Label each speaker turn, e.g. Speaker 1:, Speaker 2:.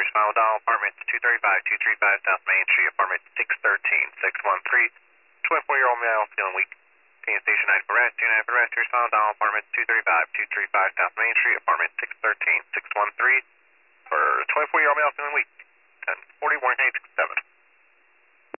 Speaker 1: Smile Dial, apartment 235 South Main Street, apartment 613, 24-year-old male, feeling weak. Paying station 9 for rest, 29 for rest, Smile Dial, apartment 235 South Main Street, apartment 613 for 24-year-old male, feeling weak. 1040 warning 867.